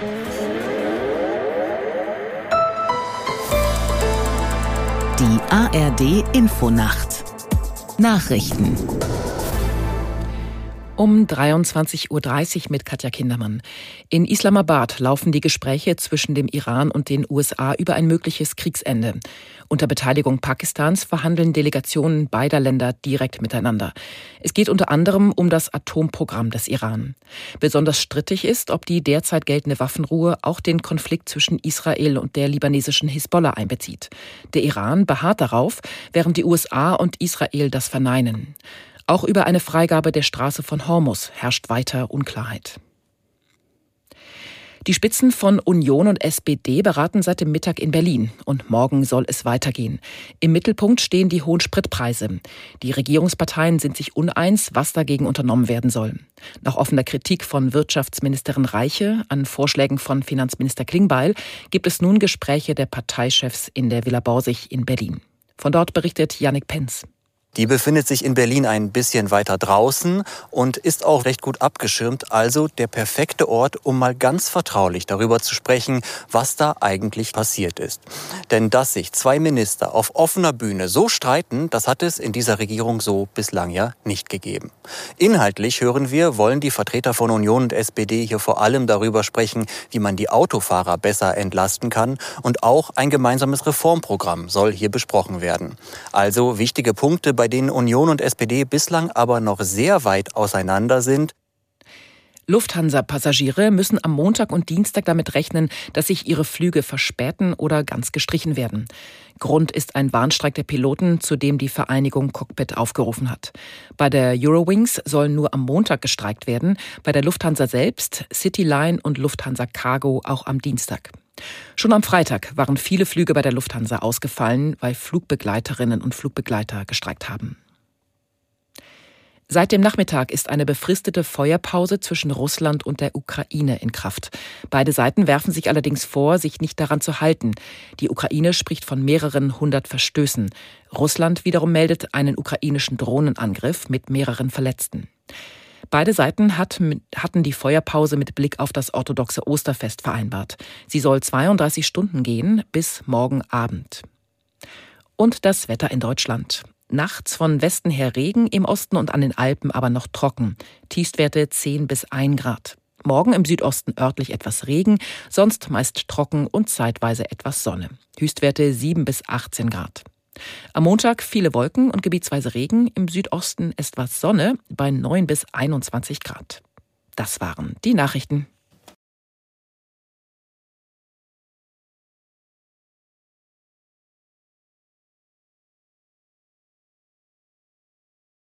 Die ARD-Infonacht. Nachrichten. Um 23:30 Uhr mit Katja Kindermann. In Islamabad laufen die Gespräche zwischen dem Iran und den USA über ein mögliches Kriegsende. Unter Beteiligung Pakistans verhandeln Delegationen beider Länder direkt miteinander. Es geht unter anderem um das Atomprogramm des Iran. Besonders strittig ist, ob die derzeit geltende Waffenruhe auch den Konflikt zwischen Israel und der libanesischen Hisbollah einbezieht. Der Iran beharrt darauf, während die USA und Israel das verneinen. Auch über eine Freigabe der Straße von Hormuz herrscht weiter Unklarheit. Die Spitzen von Union und SPD beraten seit dem Mittag in Berlin und morgen soll es weitergehen. Im Mittelpunkt stehen die hohen Spritpreise. Die Regierungsparteien sind sich uneins, was dagegen unternommen werden soll. Nach offener Kritik von Wirtschaftsministerin Reiche an Vorschlägen von Finanzminister Klingbeil gibt es nun Gespräche der Parteichefs in der Villa Borsig in Berlin. Von dort berichtet Jannik Penz. Die befindet sich in Berlin ein bisschen weiter draußen und ist auch recht gut abgeschirmt. Also der perfekte Ort, um mal ganz vertraulich darüber zu sprechen, was da eigentlich passiert ist. Denn dass sich zwei Minister auf offener Bühne so streiten, das hat es in dieser Regierung so bislang ja nicht gegeben. Inhaltlich hören wir, wollen die Vertreter von Union und SPD hier vor allem darüber sprechen, wie man die Autofahrer besser entlasten kann. Und auch ein gemeinsames Reformprogramm soll hier besprochen werden. Also wichtige Punkte, bei denen Union und SPD bislang aber noch sehr weit auseinander sind. Lufthansa-Passagiere müssen am Montag und Dienstag damit rechnen, dass sich ihre Flüge verspäten oder ganz gestrichen werden. Grund ist ein Warnstreik der Piloten, zu dem die Vereinigung Cockpit aufgerufen hat. Bei der Eurowings soll nur am Montag gestreikt werden, bei der Lufthansa selbst, Cityline und Lufthansa Cargo auch am Dienstag. Schon am Freitag waren viele Flüge bei der Lufthansa ausgefallen, weil Flugbegleiterinnen und Flugbegleiter gestreikt haben. Seit dem Nachmittag ist eine befristete Feuerpause zwischen Russland und der Ukraine in Kraft. Beide Seiten werfen sich allerdings vor, sich nicht daran zu halten. Die Ukraine spricht von mehreren 100 Verstößen. Russland wiederum meldet einen ukrainischen Drohnenangriff mit mehreren Verletzten. Beide Seiten hatten die Feuerpause mit Blick auf das orthodoxe Osterfest vereinbart. Sie soll 32 Stunden gehen, bis morgen Abend. Und das Wetter in Deutschland. Nachts von Westen her Regen, im Osten und an den Alpen aber noch trocken. Tiefstwerte 10 bis 1 Grad. Morgen im Südosten örtlich etwas Regen, sonst meist trocken und zeitweise etwas Sonne. Höchstwerte 7 bis 18 Grad. Am Montag viele Wolken und gebietsweise Regen, im Südosten etwas Sonne bei 9 bis 21 Grad. Das waren die Nachrichten.